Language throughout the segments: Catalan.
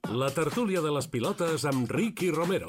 La tertúlia de les pilotes amb Ricky Romero.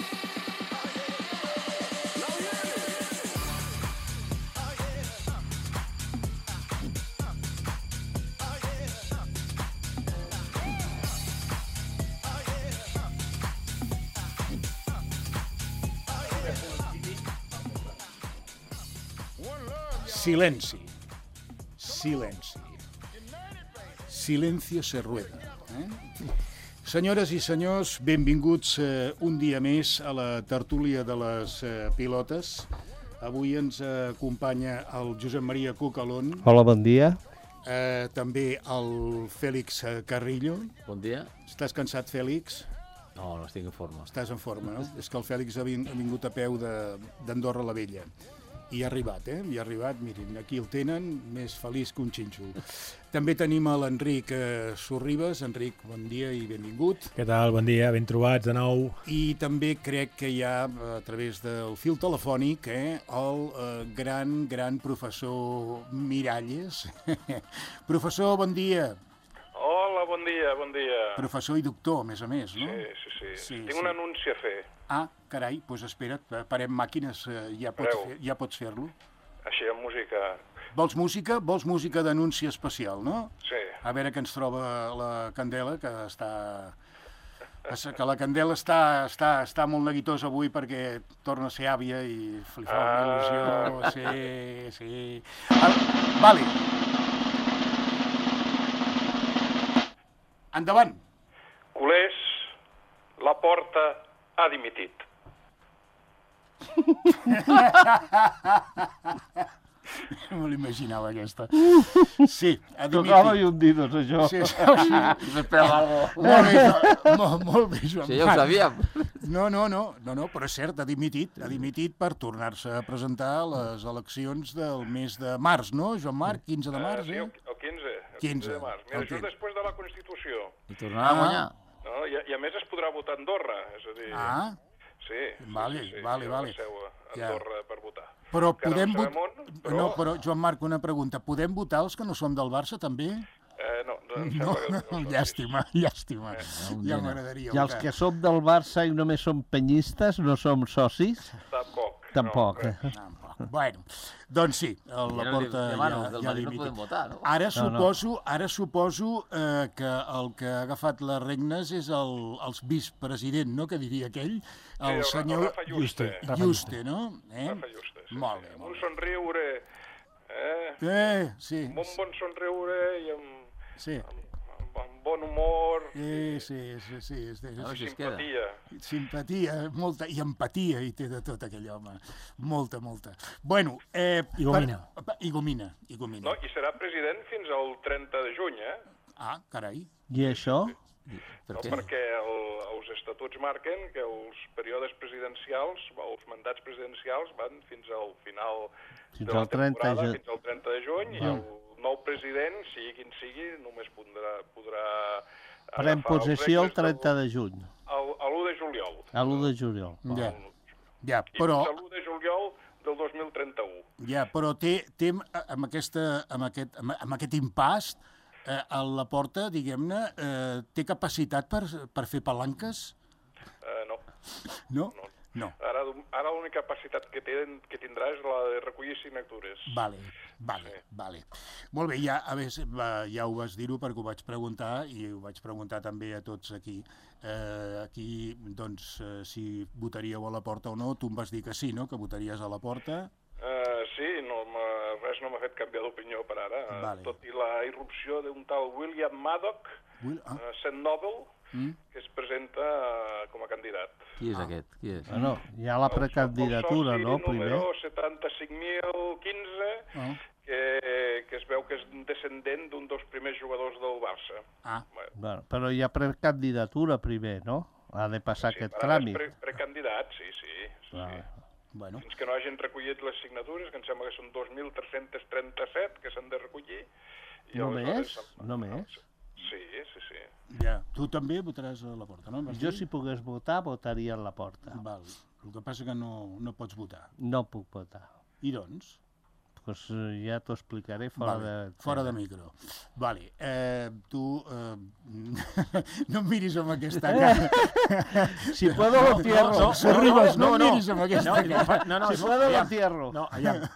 Silenci. Silenci. Silencio se rueda. Senyores i senyors, benvinguts un dia més a la tertúlia de les pilotes. Avui ens acompanya el Josep Maria Cucalón. Hola, bon dia. També el Fèlix Carrillo. Bon dia. Estàs cansat, Fèlix? No, no estic en forma. Estàs en forma, no? És que el Fèlix ha vingut a peu d'Andorra la Vella. I ha arribat, I ha arribat, mirin, aquí el tenen, més feliç que un xinxo. També tenim a l'Enric Sorribes. Enric, bon dia i benvingut. Què tal? Bon dia, ben trobats de nou. I també crec que hi ha, a través del fil telefònic, el gran professor Miralles. Professor, bon dia. Hola, bon dia, bon dia. Professor i doctor, a més, no? Sí. Tinc un anunci a fer. Ah, carai, doncs espera't, parem màquines, ja pots fer-lo. Així, amb música. Vols música? Vols música d'anunci especial, no? Sí. A veure què ens troba la Candela, que la Candela està molt neguitosa avui perquè torna a ser àvia i li fa una il·lusió. Sí. Vale. Endavant. Culers, la porta ha dimitit. No me l'imaginava, aquesta. Sí, ha dimitit. Tocava i hundidos, això. Sí. Molt bé, Joan Marc. Sí, ja ho sabíem. No, però és cert, ha dimitit per tornar-se a presentar a les eleccions del mes de març, no, Joan Marc? 15 de març, Sí, el 15. El 15 de març. Mira, això és després de la Constitució. I tornarà a guanyar. No? I a més es podrà votar a Andorra, és a dir... Ah, Sí. Vale. Hi ha una seu a Andorra per votar. però Que no podem en sabem on, però... No, però, Joan Marc, una pregunta. Podem votar els que no som del Barça, també? No, em No, sembla que no. llàstima. Ja m'agradaria. I els que som del Barça i només som penyistes, no som socis? Tampoc. Tampoc. Bueno, doncs sí, la porta ja no podem votar, no? Ara suposo que el que ha agafat les regnes és el vicepresident, no?, que diria aquell, el senyor Rafa Juste. Juste, no? Rafa Juste, sí. Molt bé. Amb un somriure, Sí. amb un bon somriure i Sí. amb bon humor, Sí. simpatia. Simpatia, molta, i empatia hi té de tot aquell home. Molta. Bueno, I gomina. I gomina. No, i serà president fins al 30 de juny, Ah, carai. I això? Per No, què? perquè els estatuts marquen que els períodes presidencials, els mandats presidencials van fins al final Fins de la al 30 de temporada, juny. fins al 30 de juny, i el nou president, sigui quin sigui, només podrà Pren possessió el 30 de juny, l'1 de juliol. a l'1 de juliol. Ja, I però... fins a l'1 de juliol del 2031. Ja, però té amb aquest impàs, a la porta, diguem-ne, té capacitat per fer palanques? No. No. Ara l'única capacitat que tindrà és la de recollir signatures. Vale. Molt bé, ja ho vas dir-ho perquè ho vaig preguntar i ho vaig preguntar també a tots aquí. Aquí, doncs, si votaríeu a la porta o no, tu em vas dir que sí, no?, que votaries a la porta. Sí, res no m'ha fet canviar d'opinió per ara, Vale. tot i la irrupció d'un tal William Maddock, St. Nobel, que es presenta com a candidat. Qui és aquest? Qui és? Bueno, hi ha la precandidatura, no, primer? El soci número 75.015, que es veu que és descendent d'un dels primers jugadors del Barça. Bueno, però hi ha precandidatura primer, no? Ha de passar aquest tràmit. Precandidat, sí. Bueno. Fins que no hagin recollit les signatures, que em sembla que són 2.337 que s'han de recollir. Només? Sí. Ja. Tu també votaràs a la porta, no? Jo, si pogués votar, votaria a la porta. Val. El que passa que no pots votar. No puc votar. I doncs? Pues ja t'ho explicaré fora de micro. Vale. Tu no em miris amb aquesta cara. Si puedo lo entierro. Sorribes, no em miris amb aquesta cara. Si puedo lo entierro. No,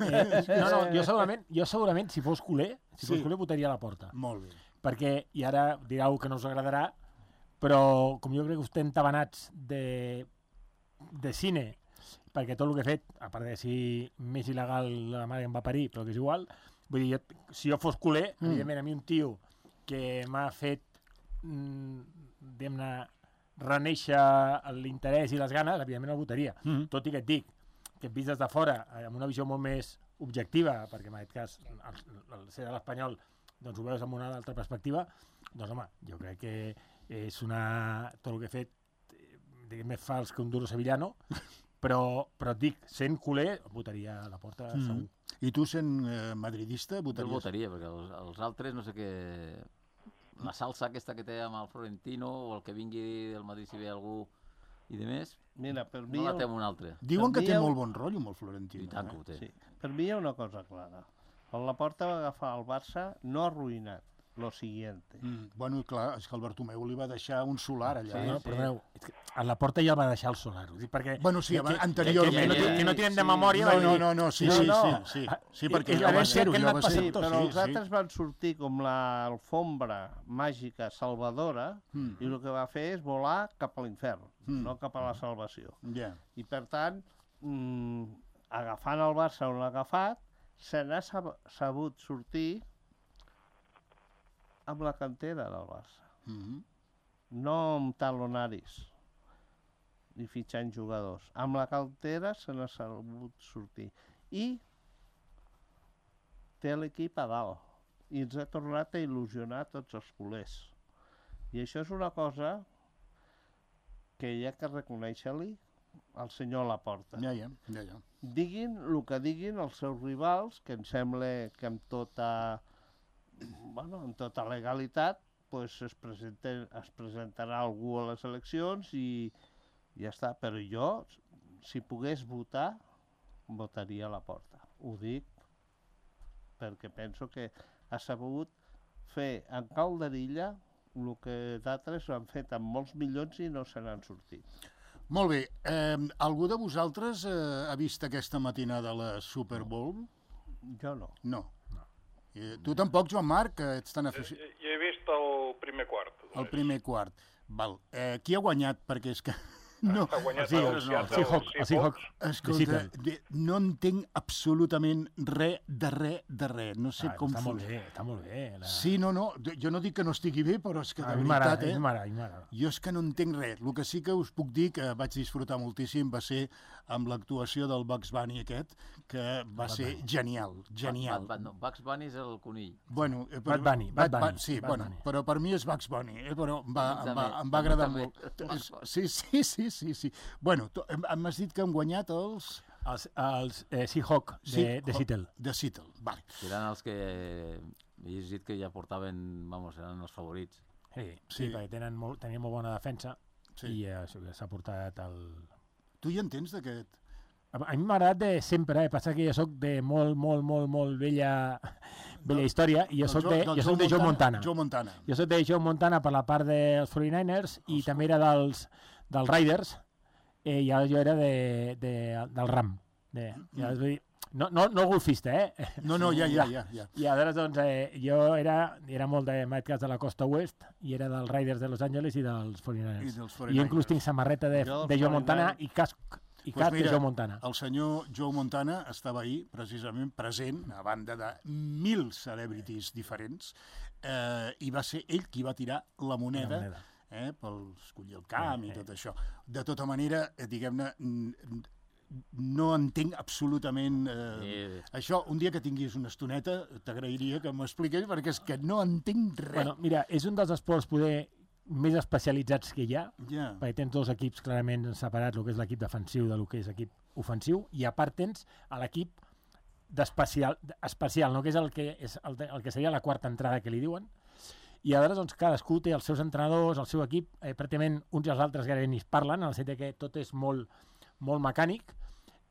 jo segurament, si fos culer, votaria a la Porta. Molt bé. Perquè, i ara direu que no us agradarà, però com jo crec que estem tabanats de cine, perquè tot el que he fet, a part de ser més il·legal la mare que em va parir, però que és igual, vull dir, si jo fos culer, evidentment a mi un tio que m'ha fet, diguem-ne, renéixer l'interès i les ganes, evidentment el votaria. Tot i que et dic que vist des de fora, amb una visió molt més objectiva, perquè en aquest cas el ser de l'Espanyol doncs ho veus amb una altra perspectiva, doncs home, jo crec que és tot el que he fet diguem, més fals que un duro sevillano, però et dic, sent culer, votaria a la Porta segur. I tu, sent madridista, votaries? Jo votaria, perquè els altres, no sé què... La salsa aquesta que té amb el Florentino, o el que vingui del Madrid si ve algú i de més, mira, per mi no la té amb un altre. Diuen que té molt bon rotllo amb el Florentino. I tant que ho té. Sí. Per mi hi ha una cosa clara. Quan la Porta va agafar el Barça, no ha arruïnat. Lo siguiente. Bueno, clar, és que el Bartomeu li va deixar un solar allà. Sí, perdoneu, a la Porta ja el va deixar el solar. Perquè, bueno, sí, anteriorment. Que no tenen de memòria. No, sí, perquè ja va ser-ho. Sí, però els altres van sortir com l'alfombra màgica salvadora i el que va fer és volar cap a l'infern, no cap a la salvació. I per tant, agafant el Barça on l'ha agafat, se n'ha sabut sortir amb la cantera del Barça. No amb talonaris ni fitxant jugadors. Amb la cantera se n'ha sabut sortir. I té l'equip a dalt i ens ha tornat a il·lusionar tots els culers. I això és una cosa que hi ha que reconèixer-li al senyor Laporta. Ja. Diguin el que diguin els seus rivals, que em sembla que amb tota legalitat es presentarà algú a les eleccions i ja està. Però jo, si pogués votar, votaria a la Porta. Ho dic perquè penso que ha sabut fer en calderilla el que d'altres han fet amb molts milions i no se n'han sortit. Molt bé. Algú de vosaltres ha vist aquesta matinada la Super Bowl? Jo no. No. Tu tampoc, Joan Marc, que ets tan aficionat. Jo he vist el primer quart. El primer quart. Val. Qui ha guanyat? Perquè és que... No. Ha guanyat el Seahawks. Escolta, no entenc absolutament res de res. No sé com... Està molt bé. Sí, no. Jo no dic que no estigui bé, però és que de veritat, jo és que no entenc res. El que sí que us puc dir que vaig disfrutar moltíssim va ser amb l'actuació del Bugs Bunny aquest, que va ser genial. Bugs Bunny és el conill. Bueno, Bad Bunny. Sí, bueno, però per mi és Bugs Bunny, però em va agradar molt. Sí. Bueno, m'has dit que han guanyat els Seahawks de Seattle. De Seattle, vale. Eren els que he llegit que ja portaven, eren els favorits. Sí, perquè tenien molt bona defensa i s'ha portat el... Tu hi entens d'aquest? A mi m'ha agradat de sempre, passa que jo soc de molt vella història i jo soc de Joe Montana. Jo soc de Joe Montana per la part dels 49ers i també era dels Raiders i ara jo era del Ram. No golfista, No, ja. I aleshores, doncs, jo era molt de de la costa oest i era dels Raiders de Los Angeles i dels 49ers. I inclús tinc samarreta de Joe Montana i casc de Joe Montana. El senyor Joe Montana estava ahir, precisament, present, a banda de 1.000 celebrities diferents, i va ser ell qui va tirar la moneda pel escollir el camp i tot això. De tota manera, diguem-ne, no entenc absolutament això. Un dia que tinguis una estoneta t'agrairia que m'expliqués, perquè és que no entenc res. Bueno, mira, és un dels esports poder més especialitzats que hi ha, perquè tens dos equips clarament separats, el que és l'equip defensiu del que és l'equip ofensiu, i a part tens l'equip especial, no? Que és el que seria la quarta entrada que li diuen, i aleshores doncs, cadascú té els seus entrenadors, el seu equip, pràcticament uns i els altres gairebé ni es parlen, en el sentit que tot és molt mecànic,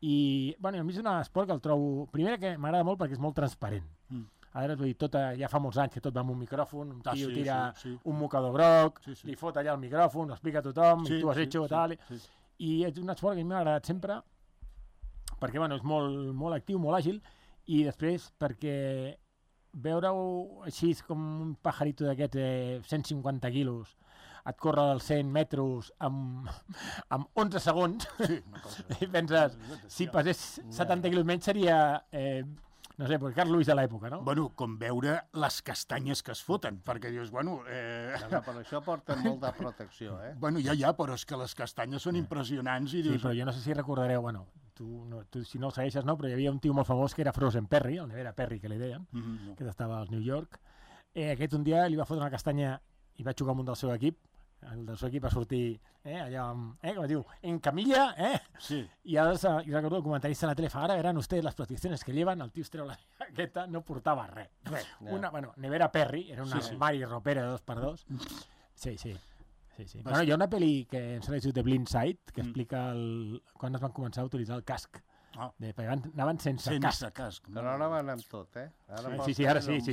I, bueno, a mi és un esport que el trobo... Primera, que m'agrada molt perquè és molt transparent. Ara, vull dir, ja fa molts anys que tot va amb un micròfon, un tio tira un mocador groc, li fot allà el micròfon, ho explica a tothom, i tu has hecho tal... I és un esport que a mi m'ha agradat sempre perquè, bueno, és molt actiu, molt àgil, i després perquè veure-ho així com un pajarito d'aquest de 150 quilos et corre dels 100 metres amb 11 segons, i penses, si pesés 70 quilos menys seria... no sé, Carl Lewis de l'època, no? Bueno, com veure les castanyes que es foten, perquè dius, bueno... Per això porten molta protecció, eh? Bueno, però és que les castanyes són impressionants i dius... Sí, però jo no sé si recordareu, bueno, tu si no el segueixes, no, però hi havia un tio molt famós que era Frozen Perry, el Nevera Perry, que li deien, que estava al New York. Aquest un dia li va fotre una castanya i va jugar amb un del seu equip, el del seu equip va sortir allà amb, com es diu, en camilla, Sí. I aleshores, jo recordo el comentarista de la tele fa, ara veran ustedes las protecciones que llevan, el tio es treu la jaqueta, no portava res. Nevera Perry, era un armari ropera de 2x2. Sí. Bueno, hi ha una pel·li que em sembla que es diu The Blind Side, que explica quan es van començar a utilitzar el casc. Perquè anaven sense casc. Però ara van amb tot, eh? Sí, ara sí.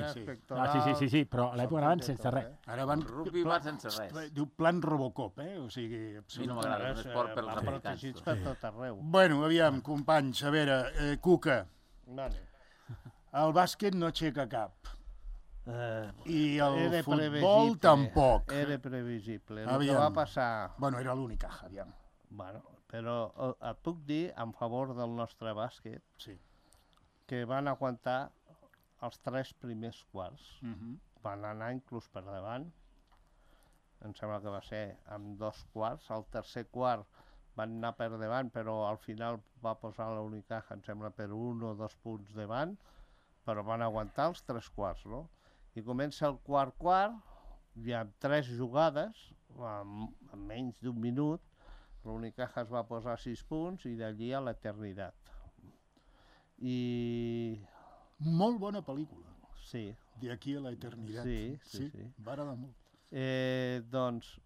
Sí, però a l'època anaven sense res. Ara van... Rugby va sense res. Diu plan Robocop, o sigui... A mi no m'agrada, és un esport pels americans. Protegits per tot arreu. Bueno, aviam, companys, a veure, Cuca, el bàsquet no aixeca cap. I el futbol tampoc. Era previsible. El que va passar... Bueno, era l'únic, aviam. Bueno, però et puc dir, en favor del nostre bàsquet, que van aguantar els 3 primers quarts. Van anar inclús per davant. Em sembla que va ser amb 2 quarts. Al tercer quart van anar per davant, però al final va posar l'Unicaja, em sembla, per 1 o 2 punts davant, però van aguantar els 3 quarts, no? I comença el quart, i amb 3 jugades, amb menys d'1 minut, l'Unicaja es va posar 6 punts i d'allí a l'eternitat. I... Molt bona pel·lícula. Sí. De aquí a l'eternitat. Sí. Va agradar molt. Doncs,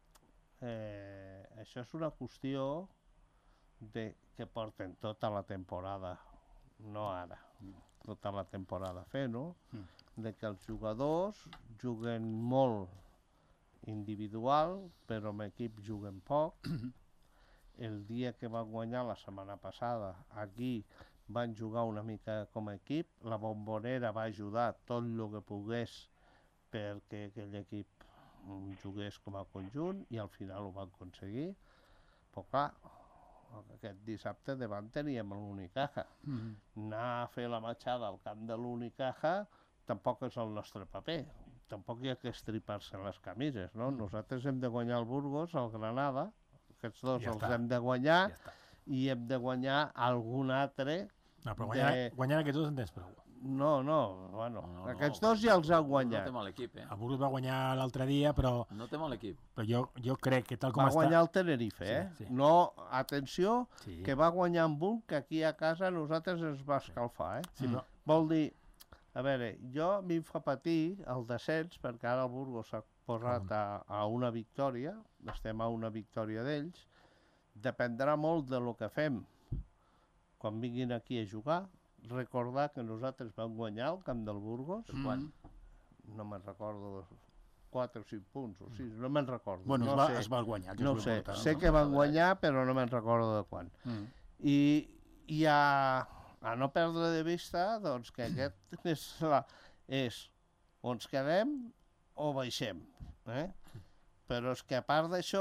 això és una qüestió que porten tota la temporada, no ara, tota la temporada fent-ho, de que els jugadors juguen molt individual, però en equip juguen poc. El dia que van guanyar la setmana passada, aquí van jugar una mica com a equip, la Bombonera va ajudar tot el que pogués perquè aquell equip jugués com a conjunt i al final ho van aconseguir. Però clar, aquest dissabte davant teníem l'Unicaja. Anar a fer la matxada al camp de l'Unicaja tampoc és el nostre paper. Tampoc hi ha que estripar-se les camises, no? Nosaltres hem de guanyar el Burgos, el Granada, aquests dos els hem de guanyar i hem de guanyar algun altre... No, però guanyar aquests dos en tens prou. Bueno, aquests dos ja els han guanyat. No té mal equip, El Burgos va guanyar l'altre dia, però... No té mal equip. Però jo crec que tal com va està... Va guanyar el Tenerife, Sí. No, atenció, que va guanyar amb un que aquí a casa nosaltres ens va escalfar, Sí, però... Vol dir... A veure, a mi em fa patir el descens, perquè ara el Burgos s'ha posat a una victòria, estem a una victòria d'ells, dependrà molt de lo que fem quan vinguin aquí a jugar. Recordar que nosaltres vam guanyar al camp del Burgos. Quan? No me'n recordo, 4 o 5 punts o 6, no me'n recordo. Bueno, es va guanyar, que no és l'important. Sé que van guanyar, però no me'n recordo de quan. I a no perdre de vista, doncs, que aquest és o ens quedem o baixem. Però és que a part d'això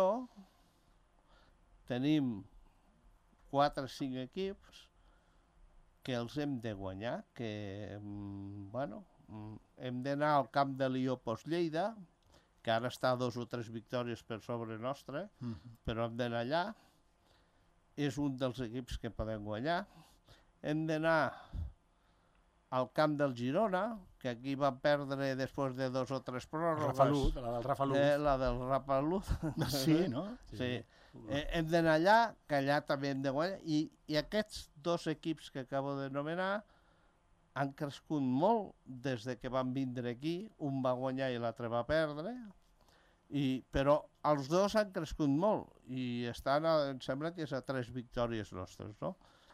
tenim 4 o 5 equips que els hem de guanyar, que, hem d'anar al camp de l'Iopos Lleida, que ara està a 2 o 3 victòries per sobre nostre, però hem d'anar allà. És un dels equips que podem guanyar. Hem d'anar al camp del Girona, que aquí van perdre després de 2 o 3 pròrrogues. La del Rafa Luz. La del Rafa Luz. Sí, no? Sí. Hem d'anar allà, que allà també hem de guanyar. I aquests 2 equips que acabo d'anomenar han crescut molt des de que van vindre aquí. Un va guanyar i l'altre va perdre. Però els 2 han crescut molt i estan, em sembla que és a 3 victòries nostres, no?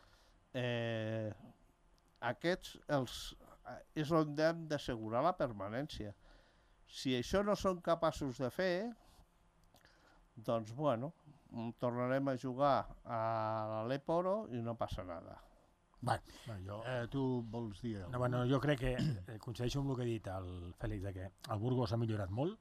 aquests és on hem d'assegurar la permanència. Si això no són capaços de fer, doncs, bueno, tornarem a jugar a l'Eporo i no passa nada. Tu vols dir alguna cosa? Bueno, jo crec que coincideixo amb el que ha dit el Fèlix, que el Burgos ha millorat molt.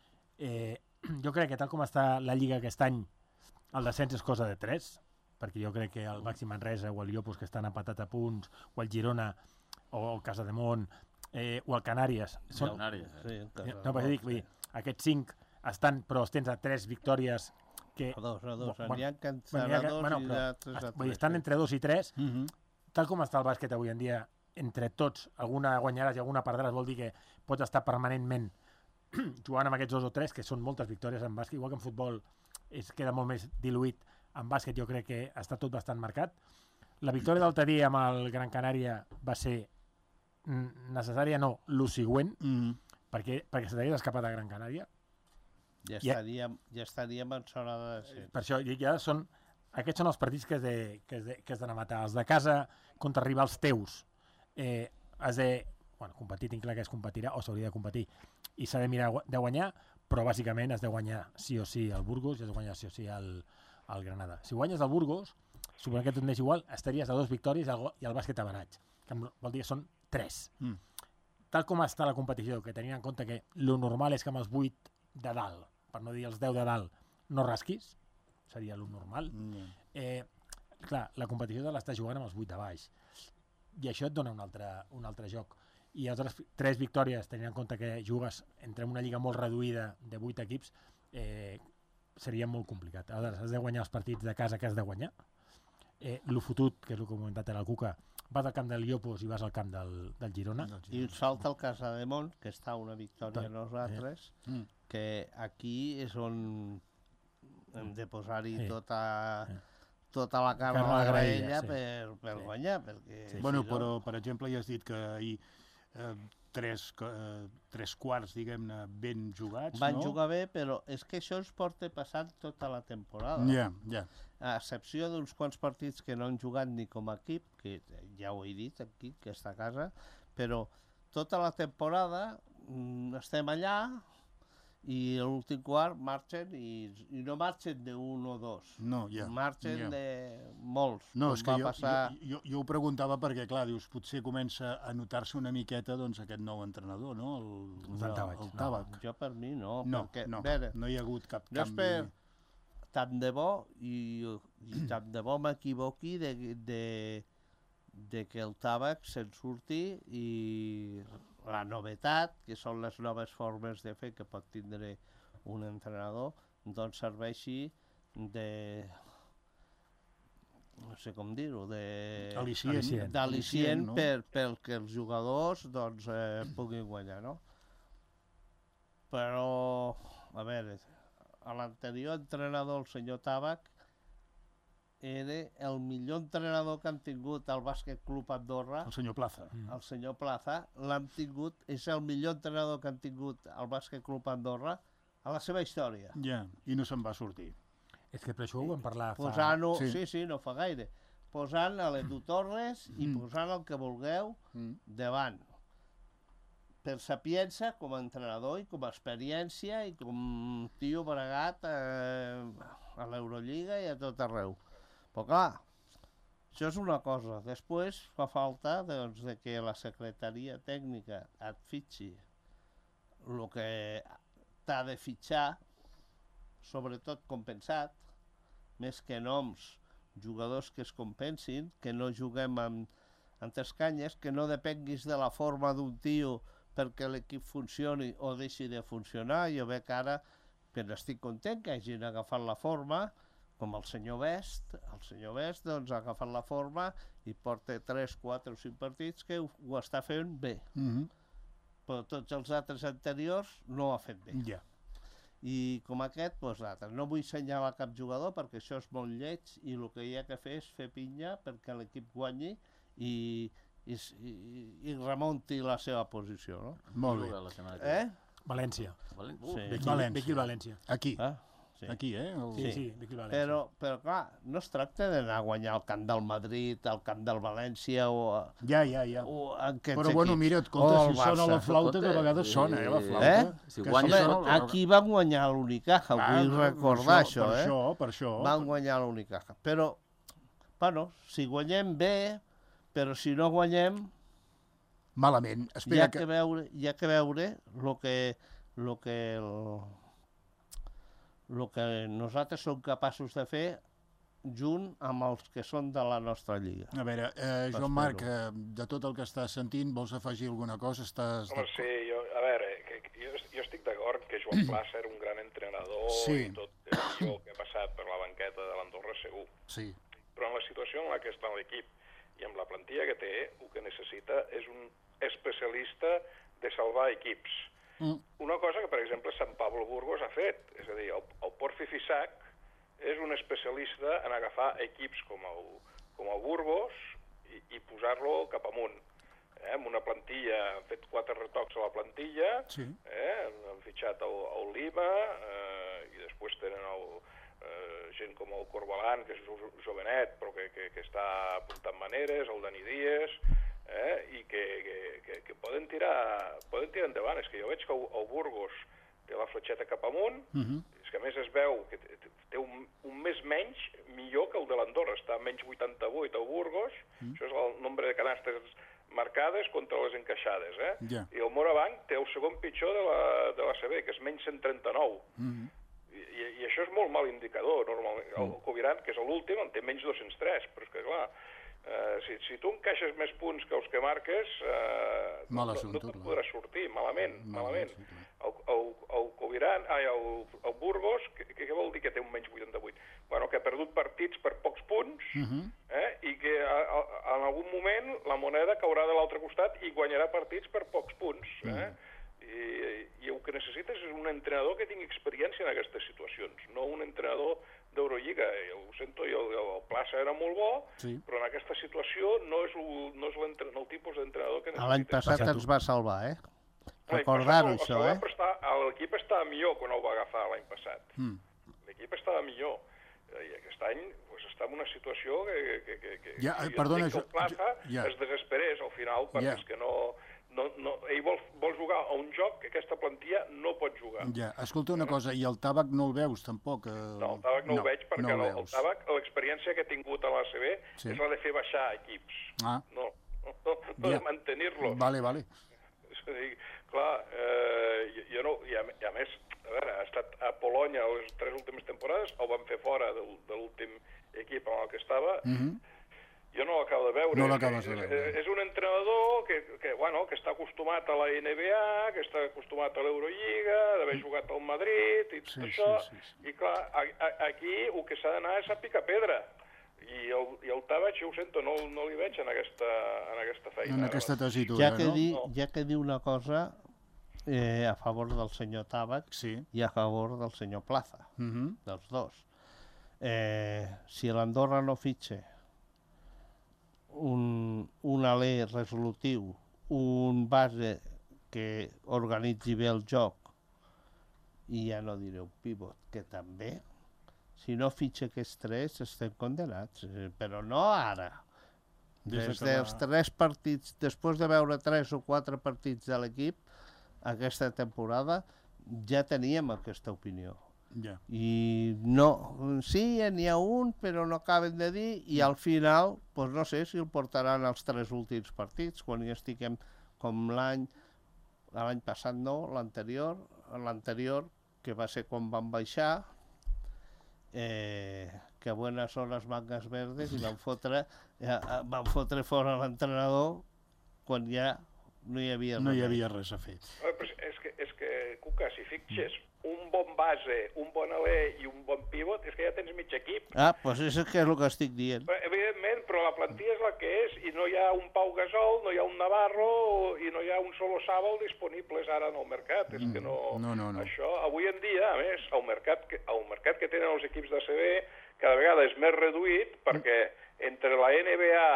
Jo crec que tal com està la Lliga aquest any, el descens és cosa de 3, perquè jo crec que el Màxim Manresa o el Iopos, que estan empatat a punts, o el Girona, o el Casademont, o el Canàries... No, perquè dic, aquests 5 estan, però els tens a 3 victòries que... A 2, n'hi ha que estan a 2 i d'altres a 3. Estan entre 2 i 3, tal com està el bàsquet avui en dia, entre tots, alguna guanyaràs i alguna perdràs, vol dir que pots estar permanentment jugant amb aquests 2 o 3, que són moltes victòries en bàsquet, igual que en futbol queda molt més diluït, en bàsquet jo crec que està tot bastant marcat. La victòria d'altre dia amb el Gran Canària va ser necessària, no, el següent, perquè se t'hagués escapat a Gran Canària. Ja estaríem en zona de descens. Per això, aquests són els partits que has d'anar a matar. Els de casa contra rivals teus has de... competir, tinc clar que es competirà o s'hauria de competir i s'ha de mirar de guanyar, però bàsicament has de guanyar sí o sí el Burgos i has de guanyar sí o sí el Granada. Si guanyes el Burgos, suposant que tot anés igual, estaries a 2 victòries i el bàsquet avanatge, que vol dir que són 3. Tal com està la competició, que tenint en compte que lo normal és que amb els 8 de dalt, per no dir els 10 de dalt, no rasquis, seria lo normal. Clar, la competició te l'estàs jugant amb els 8 de baix, i això et dona un altre joc. I altres 3 victòries, tenint en compte que jugues entre una lliga molt reduïda de 8 equips, seria molt complicat. Aleshores, has de guanyar els partits de casa que has de guanyar. Lo fotut, que és el que ha comentat el Cuca, vas al camp del Iopos i vas al camp del Girona. I un salt al Casademont, que està una victòria a nosaltres, que aquí és on hem de posar-hi tota la carn a la graella per guanyar. Però, per exemple, ja has dit que ahir 3 quarts, diguem-ne, ben jugats, no? Van jugar bé, però és que això ens porta passant tota la temporada. A excepció d'uns quants partits que no han jugat ni com a equip, que ja ho he dit aquí, que està a casa, però tota la temporada estem allà i l'últim quart marxen i no marxen d'un o dos, marxen de molts. No, és que jo ho preguntava perquè, clar, dius, potser comença a notar-se una miqueta aquest nou entrenador, no? El Tàbac. Jo per mi no. No hi ha hagut cap canvi. Tant de bo, i tant de bo m'equivoqui de que el Tàbac se'n surti i la novetat, que són les noves formes de fer que pot tindre un entrenador, doncs serveixi no sé com dir-ho, d'al·licient perquè els jugadors puguin guanyar, no? Però, a veure, l'anterior entrenador, el senyor Tàbac, era el millor entrenador que han tingut al Bàsquet Club Andorra. El senyor Plaza. El senyor Plaza l'han tingut, és el millor entrenador que han tingut al Bàsquet Club Andorra a la seva història. I no se'n va sortir. És que per això ho vam parlar Sí, no fa gaire. Posant a l'Edu Torres i posant el que vulgueu davant. Per sapiença, com a entrenador i com a experiència i com tio bregat a l'Eurolliga i a tot arreu. Però clar, això és una cosa. Després fa falta de que la secretaria tècnica et fitxi el que t'ha de fitxar, sobretot compensat, més que noms, jugadors que es compensin, que no juguem amb escanyes, que no depenguis de la forma d'un tio perquè l'equip funcioni o deixi de funcionar. Jo veig ara que n'estic content que hagin agafat la forma, com el senyor Best. El senyor Best doncs, ha agafat la forma i porta 3, 4 o 5 partits que ho està fent bé. Però tots els altres anteriors no ho ha fet bé. I com aquest, doncs l'altre. No vull assenyalar cap jugador perquè això és molt lleig i el que hi ha que fer és fer pinya perquè l'equip guanyi i remunti la seva posició, no? Molt bé. València. Sí. Ve aquí el València. Aquí. Aquí, Sí, d'aquí al València. Però, clar, no es tracta d'anar a guanyar al camp del Madrid, al camp del València o Ja. o aquests Però, bueno, equips. mira, escolta, O si el sona la Barça. flauta, que a vegades sona, la flauta. Si Que guanyes sona- Home, aquí van guanyar l'Unicaja, vull recordar això, Per això. Van guanyar l'Unicaja. Però, bueno, si guanyem bé, però si no guanyem, Malament. hi Espera, ha que veure el que nosaltres som capaços de fer junt amb els que són de la nostra lliga. A veure, Joan Marc, de tot el que estàs sentint, vols afegir alguna cosa? Home, sí, jo estic d'acord que Joan Plaça era un gran entrenador Sí. i tot això que ha passat per la banqueta de l'Andorra segur. Sí. Però en la situació en la que està l'equip i amb la plantilla que té, el que necessita és un especialista de salvar equips. Una cosa que, per exemple, Sant Pablo Burgos ha fet, és a dir, el Porfi Fisac és un especialista en agafar equips com el Burgos i posar-lo cap amunt. Amb una plantilla, han fet 4 retocs a la plantilla, Sí. Han fitxat el Lima i després tenen gent com el Corbalan, que és jovenet, però que està apuntant maneres, el Dani Díaz, i que poden tirar endavant. És que jo veig que el Burgos té la fletxeta cap amunt, és que a més es veu que té un mes menys millor que el de l'Andorra, està a menys 88 el Burgos, això és el nombre de canastes marcades contra les encaixades, Ja. I el Morabanc té el segon pitjor de la CB, que és menys 139. I això és molt mal indicador, normalment. El Coviran, que és l'últim, en té menys 203, però és que, clar, si tu encaixes més punts que els que marques, Mal no assumpte, te'n clar. podràs sortir, malament. Sí, clar. El Coviran, el Burgos, què vol dir que té un menys 88? Bueno, que ha perdut partits per pocs punts, i que en algun moment la moneda caurà de l'altre costat i guanyarà partits per pocs punts, I el que necessites és un entrenador que tingui experiència en aquestes situacions, no un entrenador d'Eurolliga. Ho sento, el Plaça era molt bo, Sí. però en aquesta situació no és el tipus d'entrenador que necessites. L'any passat ens va salvar, L'any Recordar-ho, passat això, l'equip estava millor quan el va agafar l'any passat. L'equip estava millor. I aquest any està en una situació que Ja, jo perdona, entenc que el Plaza ja. es desesperés al final, perquè Ja. és que ell vol jugar a un joc que aquesta plantilla no pot jugar. Ja, escolta una cosa, i el Tabac no el veus tampoc? No, el Tabac no el veig perquè no el Tabac, l'experiència que ha tingut a l'ACB Sí. és la de fer baixar equips, no Ja. de mantenir-los. Vale. És a dir, clar, jo no... I a més, a veure, ha estat a Polònia les 3 últimes temporades, el van fer fora de l'últim equip amb el que estava. Jo no l'acabo de veure. No l'acabes de veure. És un entrenador que està acostumat a la NBA, que està acostumat a l'Eurolliga, d'haver jugat al Madrid i tot això. I clar, aquí el que s'ha d'anar és a picar pedra. I el Tabac, jo ho sento, no li veig en aquesta feina. En aquesta tessitura, Ja que dir una cosa a favor del senyor Tabac i a favor del senyor Plaza, dels dos. Si l'Andorra no fitxa un alè resolutiu, un base que organitzi bé el joc, i ja no diré un pivot, que també, si no fitxa aquests 3 estem condenats, però no ara. Des dels 3 partits, després de veure 3 o 4 partits de l'equip, aquesta temporada ja teníem aquesta opinió. I no, sí, n'hi ha un, però no acaben de dir, i al final, doncs no sé si el portaran als 3 últims partits, quan hi estiguem com l'any passat, no, l'anterior, que va ser quan van baixar, que buenas son las mangas verdes, i van fotre fora l'entrenador quan ja no hi havia res a fer. És que, Cuca, si fixes un bon base, un bon alè i un bon pivot, és que ja tens mig equip. Doncs és que és el que estic dient. Evidentment, però la plantilla és la que és, i no hi ha un Pau Gasol, no hi ha un Navarro, i no hi ha un Solo Sábal disponibles ara en el mercat. És que no. Això, avui en dia, a més, el mercat que tenen els equips d'ACB cada vegada és més reduït, perquè entre la NBA,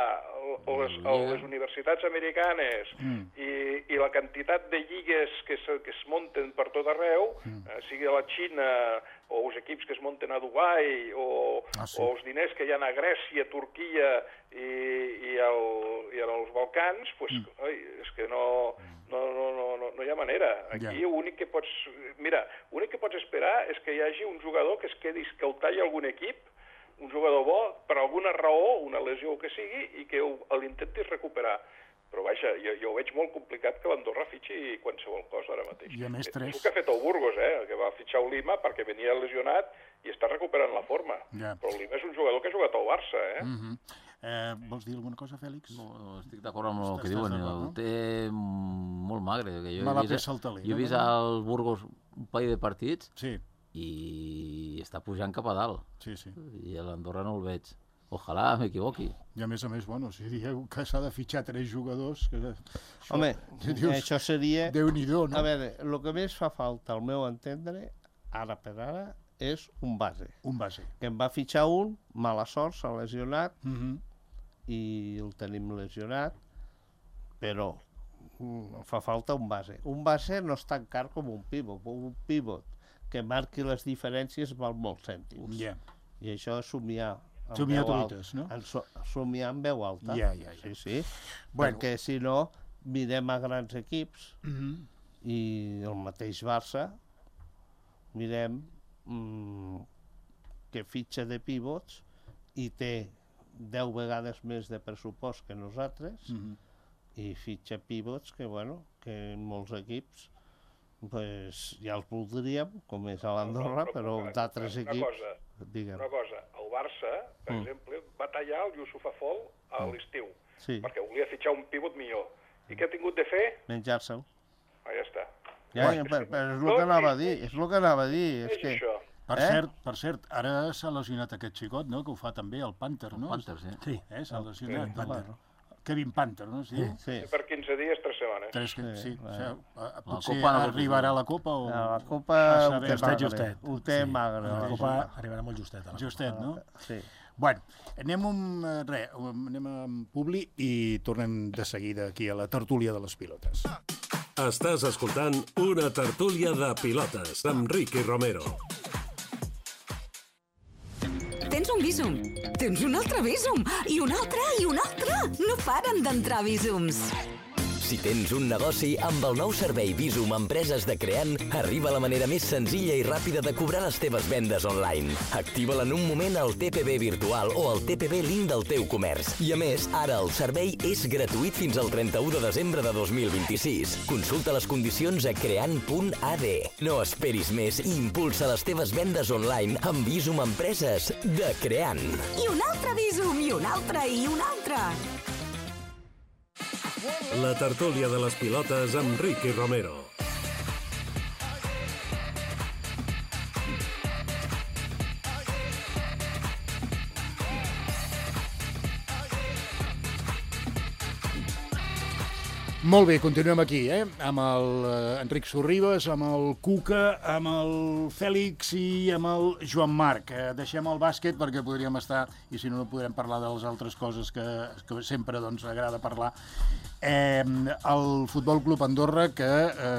les universitats americanes i la quantitat de lligues que es munten per tot arreu, sigui a la Xina o els equips que es munten a Dubai o els diners que hi ha a Grècia, Turquia i als Balcans, pues, és que no hi ha manera. Aquí l'únic que pots... Mira, l'únic que pots esperar és que hi hagi un jugador que es quedi, que el talli algun equip, un jugador bo, per alguna raó, una lesió o que sigui, i que l'intentis recuperar. Però vaja, jo ho veig molt complicat que l'Andorra fitxi qualsevol cosa ara mateix. I a més És el que ha fet el Burgos, que va fitxar el Lima perquè venia lesionat i està recuperant la forma. Però el Lima és un jugador que ha jugat al Barça, Vols dir alguna cosa, Fèlix? No, estic d'acord amb el que diuen. El té molt magre. Mala peça al taler. Jo he vist al Burgos un parell de partits Sí. i està pujant cap a dalt. Sí. I a l'Andorra no el veig. Ojalà m'equivoqui. I a més, bueno, si dieu que s'ha de fitxar 3 jugadors... Home, això seria... Déu-n'hi-do, no? A veure, el que més fa falta, al meu entendre, ara per ara, és un base. Un base. Que en va fitxar un, mala sort, s'ha lesionat, i el tenim lesionat, però fa falta un base. Un base no és tan car com un pivot. Un pivot que marqui les diferències val molts cèntims. I això és somiar. Somiar truites, no? Somiar en veu alta. Sí. Bueno. Perquè si no, mirem a grans equips i el mateix Barça, mirem que fitxa de pivots i té 10 vegades més de pressupost que nosaltres i fitxa pivots que, bueno, que en molts equips pues, ja els voldríem, com és a l'Andorra, però d'altres equips... Una cosa, el Barça, per exemple, va tallar el Yusuf Afol a l'estiu, perquè volia fitxar un pivot millor. I què ha tingut de fer? Menjar-se'l. Ja està. Però és el que anava a dir, és el que anava a dir. És això. Per cert, ara s'ha lesionat aquest xicot, no?, que ho fa també el Panther, no? El Panther, sí. Sí, s'ha lesionat. Kevin Panther, no? Sí. Per 15 dies, 3 setmanes. Sí. Potser Copa no arribarà a la Copa o... La Copa ho té magre. La Copa arribarà molt justet. Justet, no? Sí. Bueno, anem amb Publi i tornem de seguida aquí a la tertúlia de les pilotes. Estàs escoltant una tertúlia de pilotes amb Ricky Romero. Tens un Bizum, tens un altre Bizum, i un altre, i un altre. No paren d'entrar Bizums. Si tens un negoci, amb el nou servei Bizum Empreses de Creant, arriba la manera més senzilla i ràpida de cobrar les teves vendes online. Activa-la en un moment al TPB virtual o al TPB link del teu comerç. I a més, ara el servei és gratuït fins al 31 de desembre de 2026. Consulta les condicions a creant.ad. No esperis més i impulsa les teves vendes online amb Bizum Empreses de Creant. I un altre Bizum, i un altre, i un altre. La tertúlia de les pilotes amb Ricky Romero. Molt bé, continuem aquí, amb el Enric Sorribes, amb el Cuca, amb el Fèlix i amb el Joan Marc. Deixem el bàsquet perquè podríem estar, i si no, no podrem parlar de les altres coses que sempre doncs, agrada parlar. El Futbol Club Andorra, que,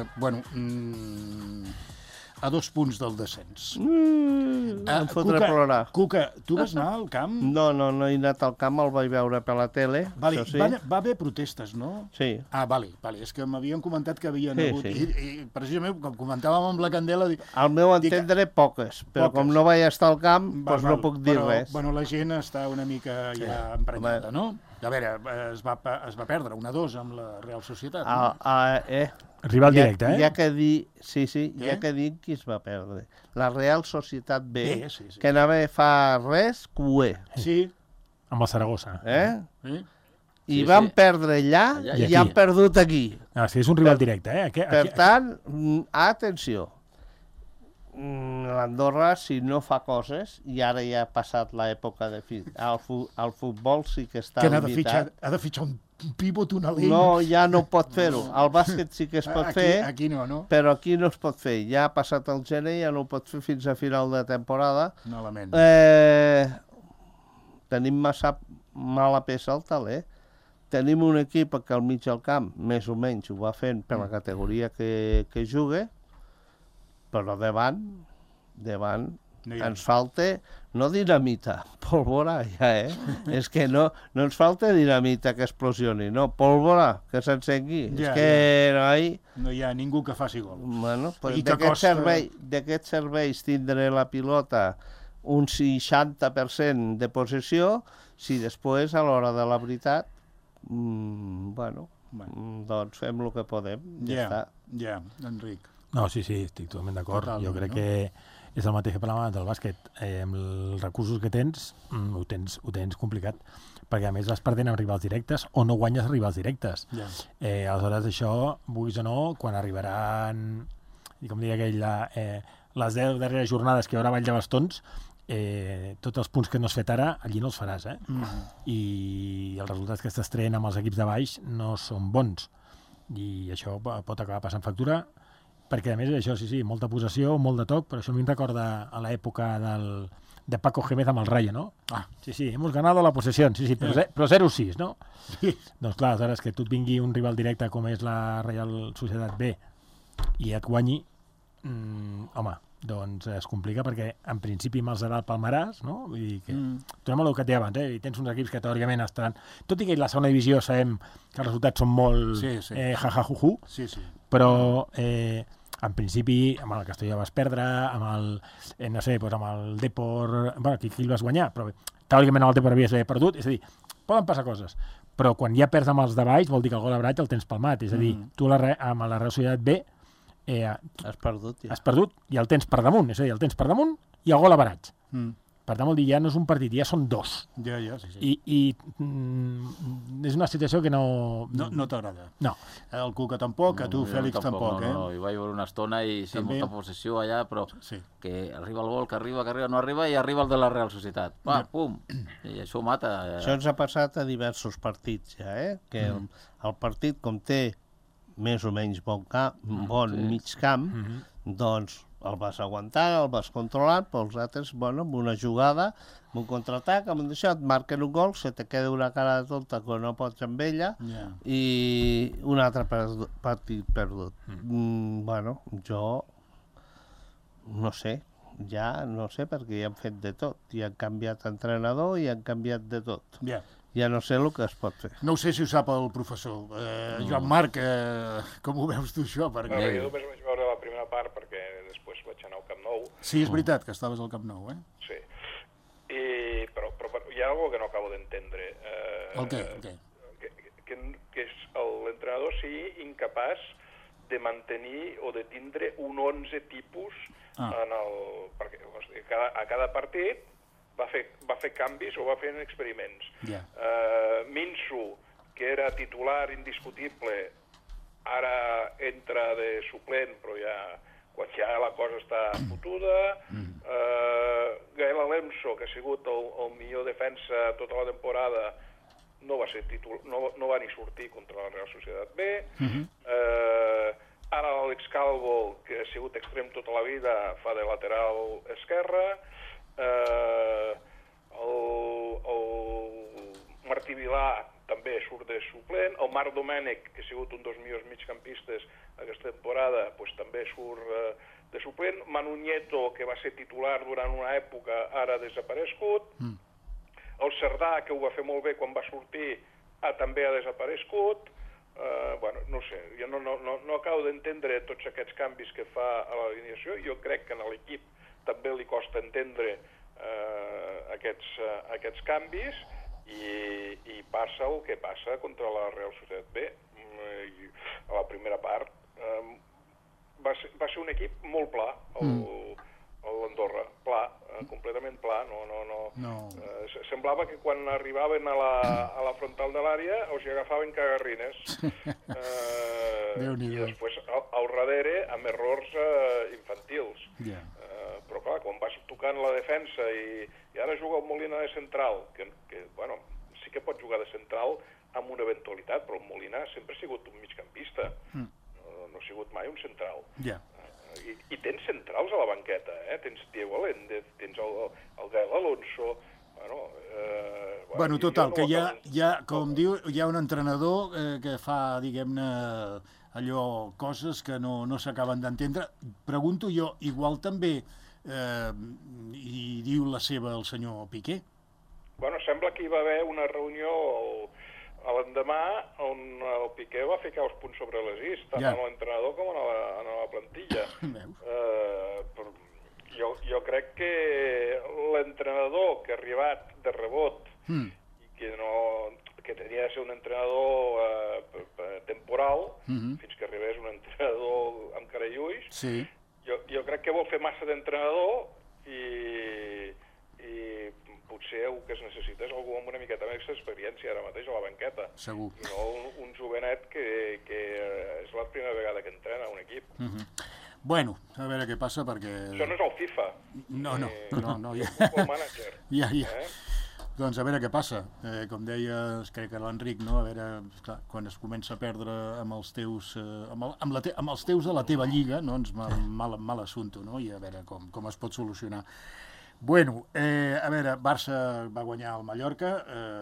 a 2 punts del descens. Em fotré a plorar. Cuca, tu vas anar al camp? No he anat al camp, el vaig veure per la tele. Vale, sí. Va haver protestes, no? Sí. Vale. És que m'havien comentat que havien hagut... I precisament, com comentàvem amb la Candela... Al meu entendre, poques, però com no vaig estar al camp, doncs no puc dir res. Bueno, la gent està una mica ja emprenyada, no? A veure, es va perdre 1-2 amb la Real Societat. Rival directe, Hi ha que dir, hi ha que dir qui es va perdre. La Real Societat B, que anava fa res, cué. Sí. Amb el Saragossa. I van perdre allà i han perdut aquí. Sí, és un rival directe, Per tant, atenció. L'Andorra, si no fa coses, i ara ja ha passat l'època de... El futbol sí que està limitat. Ha de fitxar un pivot, una línia. No, ja no pot fer-ho. El bàsquet sí que es pot fer, aquí no, però aquí no es pot fer. Ja ha passat el gener, ja no ho pot fer fins a final de temporada. Malament. Tenim massa mala peça al taler. tenim un equip que al mig del camp, més o menys, ho va fent per la categoria que juga, però davant ens falta, no dinamita, pólvora ja, és que no ens falta dinamita que explosioni, no, pólvora que s'encengui, és que no hi ha ningú que faci gol. Bueno, d'aquests serveis tindre la pilota un 60% de possessió, si després a l'hora de la veritat doncs fem el que podem, ja està. Ja, Enric. No, sí, estic totalment d'acord. Jo crec que és el mateix que parlàvem del bàsquet. Amb els recursos que tens, ho tens complicat, perquè a més vas perdent amb rivals directes o no guanyes rivals directes. Aleshores, això, vulguis o no, quan arribaran, com deia aquell, les 10 darreres jornades que hi haurà Vall de Bastons, tots els punts que no has fet ara, allí no els faràs, i els resultats que estàs traient amb els equips de baix no són bons, i això pot acabar passant factura, perquè a més això, sí, molta possessió, molt de toc, però això a mi em recorda a l'època de Paco Gémez amb el Rayo, no? Sí, hemos ganado la posesión, sí, però 0-6, no? Doncs clar, aleshores que tu et vingui un rival directe com és la Real Societat B i et guanyi, home, doncs es complica perquè en principi me'ls darà el palmarès, no? Vull dir que tornem a el que et deia abans, i tens uns equips que teòricament estan... Tot i que la segona divisió sabem que els resultats són molt jajajuju, però en principi amb el Castelló vas perdre, amb el, no sé, amb el Depor... Bueno, aquí el vas guanyar, però teòricament el Depor havies d'haver perdut, és a dir, poden passar coses, però quan ja perds amb els de baix vol dir que el gol a Braig el tens palmat, és a dir, tu amb la Real Societat B has perdut i el tens per damunt, és a dir, el tens per damunt i el gol a baratge. Per tant, vol dir, ja no és un partit, ja són dos. Sí. I és una situació que no... No t'agrada. No. El Cuca tampoc, a tu, Fèlix, tampoc, No, hi vaig veure una estona i sí, molta possessió allà, però que arriba el gol, que arriba, no arriba, i arriba el de la Real Societat. Pum! I això mata. Això ens ha passat a diversos partits, ja, que el partit, com té més o menys bon mig camp, doncs el vas aguantant, el vas controlant, però els altres, amb una jugada, amb un contraatac, amb un d'això, et marquen un gol, se te queda una cara de tonta que no pots amb ella, i un altre partit perdut. Jo no sé, perquè ja han fet de tot, i han canviat entrenador i han canviat de tot. Ja no sé el que es pot fer. No sé si ho sap el professor. Joan Marc, com ho veus tu, això? Jo només vaig veure la primera part perquè després vaig anar al Camp Nou. Sí, és veritat que estaves al Camp Nou, Sí. Però hi ha alguna que no acabo d'entendre. El què? Que l'entrenador sigui incapaç de mantenir o de tindre un 11 tipus perquè a cada partit va fer canvis o va fer experiments. Minsu, que era titular indiscutible, ara entra de suplent, però quan ja la cosa està fotuda. Gael Alemso, que ha sigut el millor defensa tota la temporada, no va ser no va ni sortir contra la Real Societat B. Ara l'Àlex Calvo, que ha sigut extrem tota la vida, fa de lateral esquerra. El Martí Vilà també surt de suplent, el Marc Domènech, que ha sigut un dels millors migcampistes aquesta temporada, també surt de suplent. Manu Nieto, que va ser titular durant una època, ara desaparegut. El Cerdà, que ho va fer molt bé quan va sortir, també ha desaparegut. No sé, jo no acabo d'entendre tots aquests canvis que fa a l'alineació. Jo crec que a l'equip també li costa entendre aquests canvis i passa el que passa contra la Real Societat B. A la primera part va ser un equip molt pla, l'Andorra, pla, completament pla. Semblava que quan arribaven a la frontal de l'àrea els hi agafaven cagarrines. I després al darrere amb errors infantils. Però clar, quan vas tocant la defensa i ara juga el Molina de central, que sí que pot jugar de central amb una eventualitat, però el Molina sempre ha sigut un migcampista, no ha sigut mai un central. I tens centrals a la banqueta, tens Diego Aléndez, tens el Gael Alonso, Bueno, total, que hi ha, com diu, hi ha un entrenador que fa, diguem-ne, allò, coses que no s'acaben d'entendre. Pregunto jo, igual també hi diu la seva el senyor Piqué? Bueno, sembla que hi va haver una reunió l'endemà on el Piqué va ficar els punts sobre les is, tant a l'entrenador com a la plantilla. Jo crec que l'entrenador que ha arribat de rebot i que tenia de ser un entrenador temporal fins que arribés un entrenador amb cara i ulls, jo crec que vol fer massa d'entrenador i potser el que es necessita és algú amb una miqueta més d'experiència ara mateix a la banqueta. Segur. I no un jovenet que és la primera vegada que entrena un equip. Bueno, a veure què passa perquè... Això no és el FIFA. No. El manager. Ja. Doncs a veure què passa. Com deia, crec que l'Enric, no? A veure, clar, quan es comença a perdre amb els teus amb els teus de la teva lliga, doncs mal assumpte, no? I a veure com es pot solucionar. Bueno, a veure, Barça va guanyar el Mallorca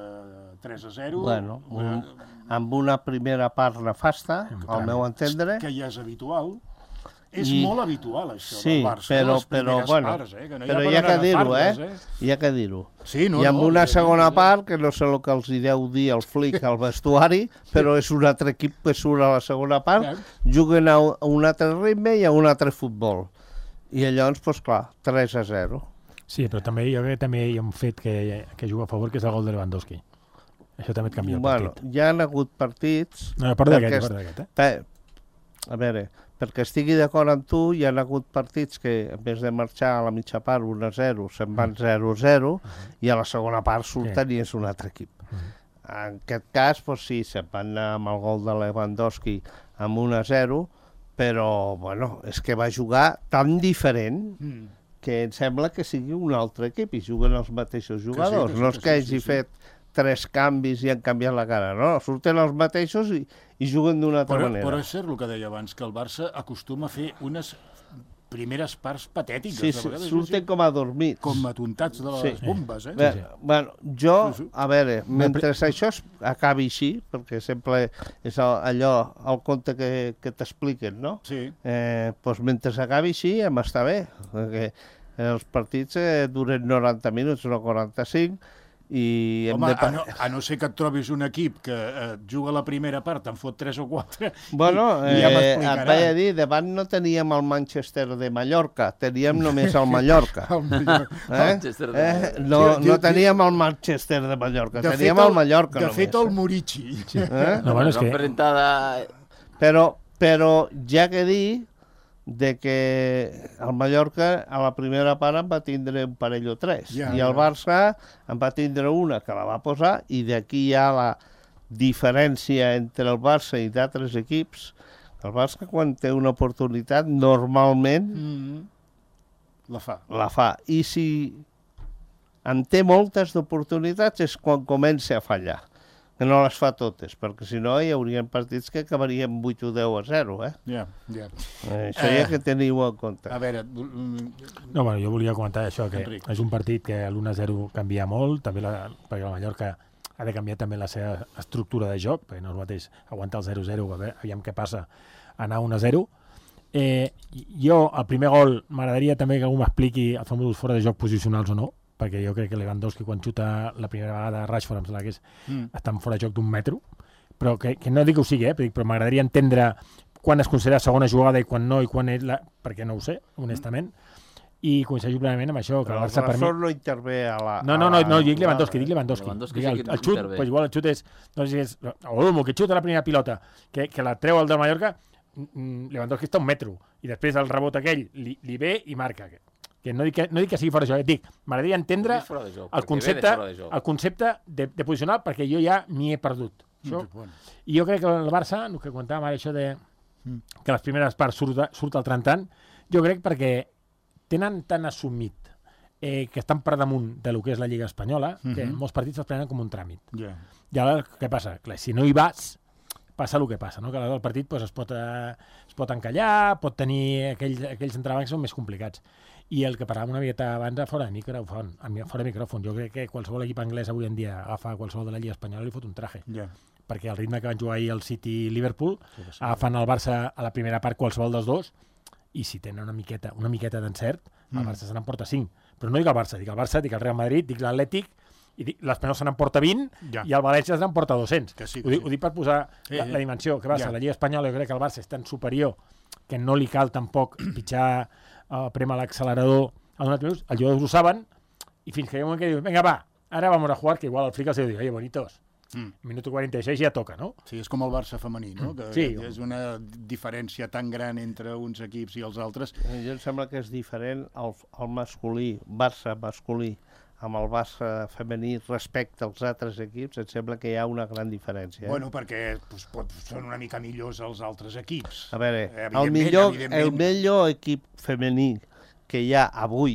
3-0. Bueno, amb una primera part nefasta, al meu entendre. Que ja és habitual. És molt habitual, això, del Barça. Sí, però bueno, però hi ha que dir-ho, Hi ha que dir-ho. I amb una segona part, que no sé el que els hi deu dir el Flick al vestuari, però és un altre equip que surt a la segona part, juguen a un altre ritme i a un altre futbol. I llavors, doncs clar, 3-0. Sí, però també jo crec que també hi ha un fet que juga a favor, que és el gol de Lewandowski. Això també et canvia el partit. Bueno, hi ha hagut partits... No, part d'aquest. A veure, perquè estigui d'acord amb tu, hi ha hagut partits que, en vez de marxar a la mitja part 1-0, se'n van 0-0, i a la segona part surten i és un altre equip. En aquest cas, doncs sí, se'n van anar amb el gol de Lewandowski amb 1-0, però, bueno, és que va jugar tan diferent que em sembla que sigui un altre equip i juguen els mateixos jugadors. No és que hagi fet 3 canvis i han canviat la cara, no, surten els mateixos i juguen d'una altra manera. Però és cert el que deia abans, que el Barça acostuma a fer unes primeres parts patètiques. Sí, surten com adormits. Com atontats de les bombes, Bueno, jo, a veure, mentre això acabi així, perquè sempre és allò, el conte que t'expliquen, no? Sí. Doncs mentre acabi així, em està bé, perquè els partits duren 90 minuts, no 45, i home, a no ser que et trobis un equip que juga la primera part, en fot 3 o 4, bueno, i ja m'explicarà. Et vaig a dir, davant no teníem el Manchester de Mallorca, teníem només el Mallorca. No teníem el Manchester de Mallorca, teníem el Mallorca només. De fet, el Murici. No, bueno, és que... Però ja que dir de que el Mallorca a la primera part en va tindre un parell o 3 i el Barça en va tindre una que la va posar i d'aquí hi ha la diferència entre el Barça i d'altres equips. El Barça quan té una oportunitat normalment la fa i si en té moltes d'oportunitats és quan comença a fallar, que no les fa totes, perquè si no hi haurien partits que acabarien 8 o 10-0, Això ja que teniu en compte. A veure... No, bueno, jo volia comentar això, que és un partit que l'1-0 canvia molt, també perquè la Mallorca ha de canviar també la seva estructura de joc, perquè no és el mateix aguantar el 0-0, aviam què passa, anar 1-0. Jo, el primer gol, m'agradaria també que algú m'expliqui els famosos fora de joc posicionals o no, perquè jo crec que Lewandowski quan xuta la primera vegada a Rashford em sembla que està fora de joc d'un metro, però que no dic que ho sigui, però m'agradaria entendre quan es considera segona jugada i quan no, i quan és perquè no ho sé, honestament, i coincideixo plenament amb això. Que el Rashford no intervé a la... No, dic Lewandowski. El xut, pues igual el xut és... No sé si és Olmo, que xuta la primera pilota, que la treu el del Mallorca, Lewandowski està a un metro, i després el rebot aquell li ve i marca. Que no dic que sigui fora de joc, dic, m'agradaria entendre el concepte de posicional, perquè jo ja m'hi he perdut. I jo crec que el Barça, el que comentàvem ara, això de que les primeres parts surt el trentant, jo crec perquè tenen tan assumit que estan per damunt de lo que és la Lliga Espanyola, que molts partits els prenen com un tràmit. I ara, què passa? Clar, si no hi vas, passa el que passa, no? Que el partit pues, es pot encallar, pot tenir aquells entrebancs que són més complicats. I el que parlàvem una miqueta abans fora de micròfon. Jo crec que qualsevol equip anglès avui en dia agafa qualsevol de la Lliga Espanyola i li fot un traje. Perquè el ritme que van jugar ahir el City i Liverpool, agafant el Barça a la primera part qualsevol dels dos, i si tenen una miqueta d'encert, el Barça se n'emporta 5. Però no dic el Barça, dic el Real Madrid, dic l'Atlètic, i l'Espanyol se n'emporta 20 i el València se n'emporta 200. Ho dic per posar la dimensió. Que passa? La Lliga Espanyola, jo crec que el Barça és tan superior que no li cal tampoc pitjar prema l'accelerador a donat minuts. Els jugadors ho saben i fins que hi ha un moment que diu, vinga, va, ara vamos a jugar, que igual el Flick els diu, oye, bonitos, minuto 46 ja toca, no? Sí, és com el Barça femení, no? Que és una diferència tan gran entre uns equips i els altres. Jo em sembla que és diferent el masculí, Barça masculí, amb el Barça femení respecte als altres equips, em sembla que hi ha una gran diferència. Bueno, perquè són una mica millors els altres equips. A veure, el millor equip femení que hi ha avui,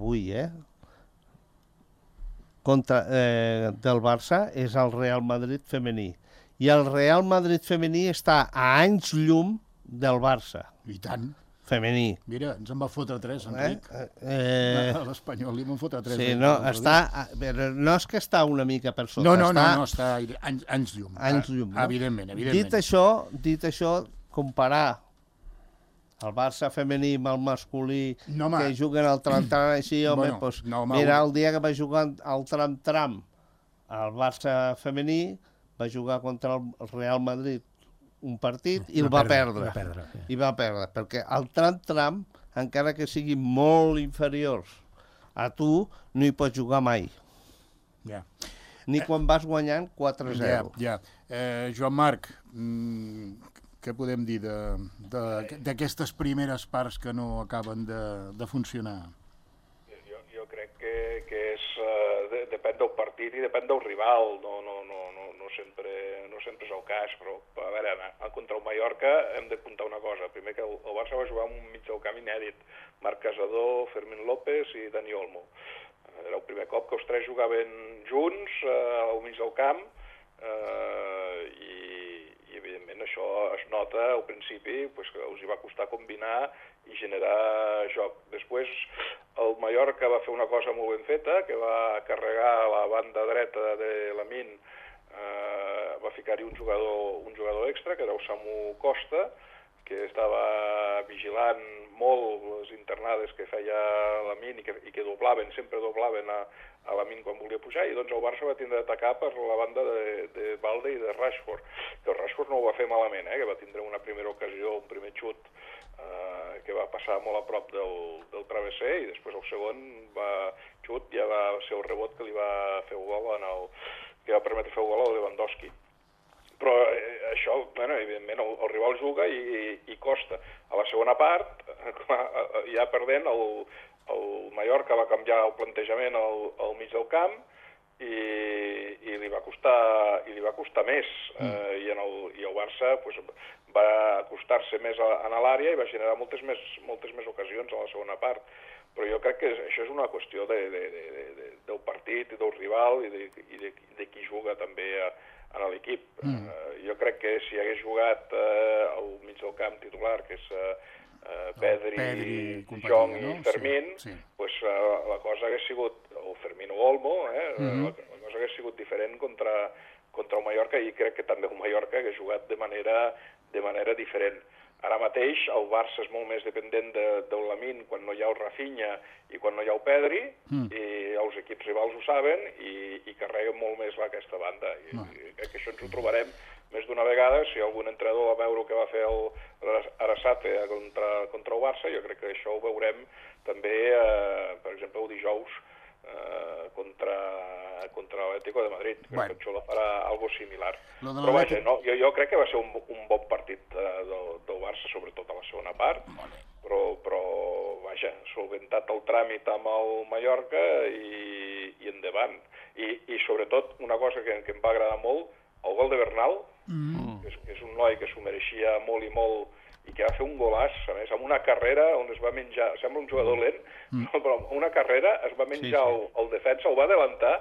del Barça és el Real Madrid femení. I el Real Madrid femení està a anys llum del Barça. I tant. Femení. Mira, ens en va fotre 3, Enric. A l'Espanyol li van fotre 3. Sí, no és que està una mica per sota. No, està anys llum. Anys llum, no? Evidentment. Dit això, comparar el Barça femení amb el masculí que juguen al tram-tram així, mira, el dia que va jugar al tram-tram el Barça femení va jugar contra el Real Madrid un partit i el va perdre. I va perdre, perquè el tram-tram, encara que siguin molt inferiors a tu, no hi pots jugar mai. Ni quan vas guanyant 4-0. Joan Marc, què podem dir d'aquestes primeres parts que no acaben de funcionar? Jo crec que depèn del partit i depèn del rival, no sempre és el cas, però a veure, contra el Mallorca hem d'apuntar una cosa. Primer que el Barça va jugar amb un mig del camp inèdit, Marc Casador, Fermín López i Dani Olmo. Era el primer cop que els tres jugaven junts al mig del camp i evidentment això es nota al principi que els hi va costar combinar i generar joc. Després el Mallorca va fer una cosa molt ben feta, que va carregar la banda dreta de Lamine, va ficar-hi un jugador extra, que era el Samu Costa, que estava vigilant molt les internades que feia Lamine i que sempre doblaven a Lamine quan volia pujar, i doncs el Barça va tindre d'atacar per la banda de Balde i de Rashford, que el Rashford no ho va fer malament, que va tindre una primera ocasió, un primer xut que va passar molt a prop del travesser, i després el segon xut ja va ser el rebot que li va fer el gol que va permetre fer el gol a Lewandowski. Però això, evidentment, el rival juga i costa. A la segona part, ja perdent, el Mallorca va canviar el plantejament al mig del camp i li va costar més. I el Barça va acostar-se més a l'àrea i va generar moltes més ocasions a la segona part. Però jo crec que això és una qüestió del partit i del rival i de qui juga també en l'equip. Jo crec que si hagués jugat al mig del camp titular, que és Pedri, Jong i Fermín, la cosa hagués sigut, o Fermín o Olmo, la cosa hagués sigut diferent contra el Mallorca, i crec que també el Mallorca hagués jugat de manera diferent. Ara mateix el Barça és molt més dependent del Lamine quan no hi ha el Rafinha i quan no hi ha el Pedri, i els equips rivals ho saben i carreguen molt més aquesta banda. I crec que això ens ho trobarem més d'una vegada. Si algun entrenador va veure què va fer Arrasate contra el Barça, jo crec que això ho veurem també, per exemple, el dijous contra l'Atlético de Madrid. Crec que Xola farà algo similar. Però vaja, jo crec que va ser un bon partit del Barça, sobretot a la segona part, però vaja, solventat el tràmit amb el Mallorca i endavant. I sobretot una cosa que em va agradar molt, el gol de Bernal, que és un noi que s'ho mereixia molt i molt i que va fer un golàs, a més, amb una carrera on es va menjar, sembla un jugador lent, però amb una carrera es va menjar el defensa, el va adelantar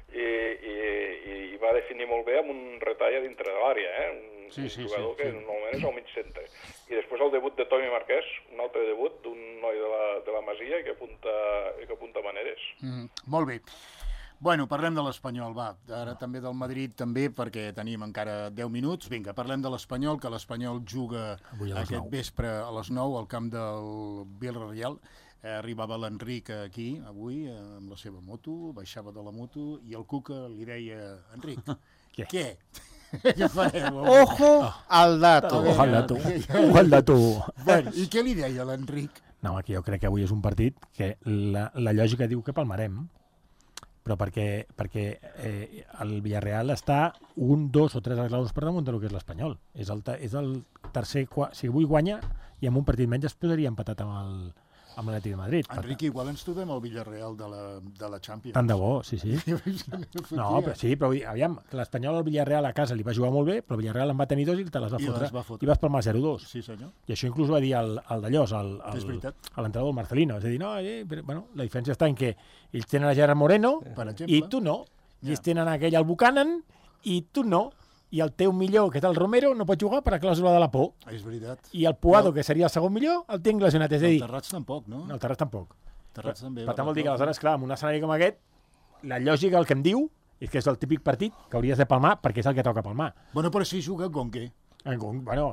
i va definir molt bé amb un retall a dintre de l'àrea, un jugador que normalment és al mig centre. I després el debut de Tomi Marquès, un altre debut d'un noi de la Masia que apunta maneres. Molt bé. Bueno, parlem de l'Espanyol, va. Ara també del Madrid, també, perquè tenim encara 10 minuts. Vinga, parlem de l'Espanyol, que l'Espanyol juga aquest vespre a les 9 al camp del Villarreal. Arribava l'Enric aquí, avui, amb la seva moto, baixava de la moto, i el Cuca li deia, Enric, què? Què farem? Ojo al dato. Ojo al dato. Ojo al dato. Bueno, i què li deia l'Enric? No, aquí jo crec que avui és un partit que la lògica diu que palmarem, però perquè el Villarreal està 1, 2 o 3 esglaons per damunt del que és l'Espanyol. És el tercer... Si avui guanya, i amb un partit menys es posaria empatat amb l'Atlètic de Madrid. Enric, igual ens trobem al Villarreal de la Champions. Tant de bo, sí. No, però sí, però aviam, l'Espanyol al Villarreal a casa li va jugar molt bé, però el Villarreal en va tenir 2 i te les va fotre. I vas palmar 0-2. Sí, senyor. I això inclús va dir el Dallós, a l'entrenador del Marcelino. És a dir, no, la diferència està en que ells tenen a Gerard Moreno i tu no. I ells tenen aquell al Buchanan i tu no. I el teu millor, que és el Romero, no pot jugar per a clàusula de la por. És veritat. I el Puado, que seria el segon millor, el tinc lesionat. És a dir... El Terrats tampoc, no? No, el Terrats tampoc. Terrats també. Per tant, vol dir que aleshores, clar, en un escenari com aquest, la lògica, el que em diu, és que és el típic partit que hauries de palmar perquè és el que toca palmar. Bueno, però si juga Gonque. Bueno,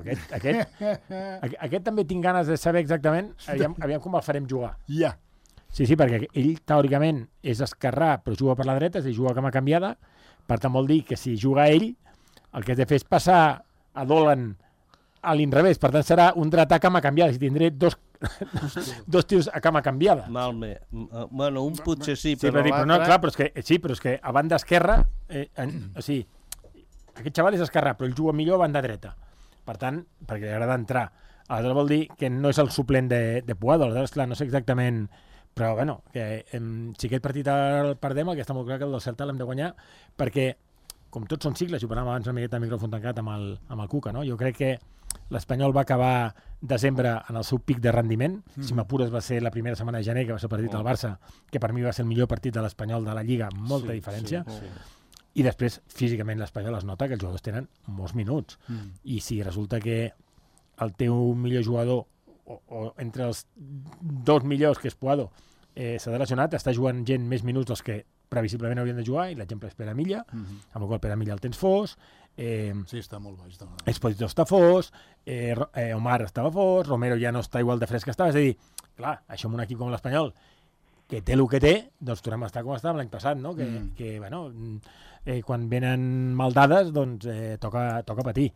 aquest també tinc ganes de saber exactament aviam com el farem jugar. Ja. Sí, perquè ell, teòricament, és esquerrà, però juga per la dreta, és a dir, juga cama canviada. Per tant, vol dir que si juga ell, el que has de fer és passar a Dolan a l'inrevés. Per tant, serà un dretà a cama canviada. Si tindré dos tios a cama canviada. Malament. Bueno, un potser sí, però l'altre... No, clar, però és que a banda esquerra... o sigui, aquest xaval és esquerrà, però ell juga millor a banda dreta. Per tant, perquè li agrada entrar. Aleshores vol dir que no és el suplent de Puado. Aleshores, clar, no sé exactament... Però, bueno, que si aquest partit el perdem, el que està molt clar que el del Celta l'hem de guanyar, perquè, com tots són cicles, i ho parlàvem abans una miqueta de micròfon tancat amb el Cuca, no? Jo crec que l'Espanyol va acabar desembre en el seu pic de rendiment. Si m'apures va ser la primera setmana de gener, que va ser el partit del Barça, que per mi va ser el millor partit de l'Espanyol de la Lliga, amb molta diferència. I després, físicament, l'Espanyol es nota que els jugadors tenen molts minuts. I si resulta que el teu millor jugador, o entre els dos millors, que és Puado, s'ha lesionat, està jugant gent més minuts dels que previsiblement haurien de jugar, i l'exemple és Pere Milla, amb el qual Pere Milla el tens fos, sí, està molt baix. Esposito està fos, Omar estava fos, Romero ja no està igual de fresc que estava, és a dir, clar, això en un equip com l'Espanyol, que té el que té, doncs tornem a estar com estàvem l'any passat, no? Que bueno, quan venen mal dades, doncs toca patir.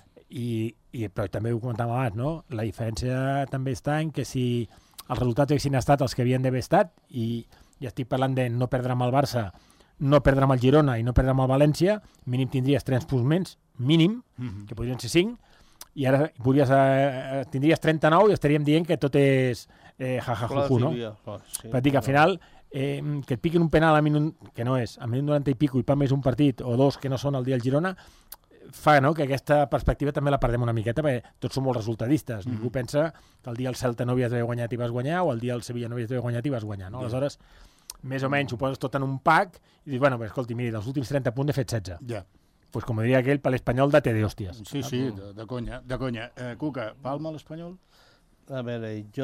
Però també ho comentàvem abans, no? La diferència també està en que si els resultats haguessin estat els que havien d'haver estat, i estic parlant de no perdre amb el Barça, no perdre amb el Girona i no perdre amb el València, mínim tindries 3 punts menys, mínim, que podrien ser 5, i ara tindries 39 i estaríem dient que tot és jajajuju, no? Per dir que al final que et piquin un penal a minut, que no és, a minut 90 i pico, i per més un partit o dos que no són el dia del Girona, fa, no?, que aquesta perspectiva també la perdem una miqueta, perquè tots som molt resultadistes. Ningú pensa que el dia el Celta no havies d'haver guanyat i vas guanyar, o el dia el Sevilla no havies d'haver guanyat i vas guanyar, no? Aleshores, més o menys ho poses tot en un pack i dius, bueno, escolti, miri, dels últims 30 punts he fet 16. Ja. Pues com diria aquell, per l'Espanyol date de hòsties. Sí, de conya. Cuca, palma l'Espanyol? A veure, jo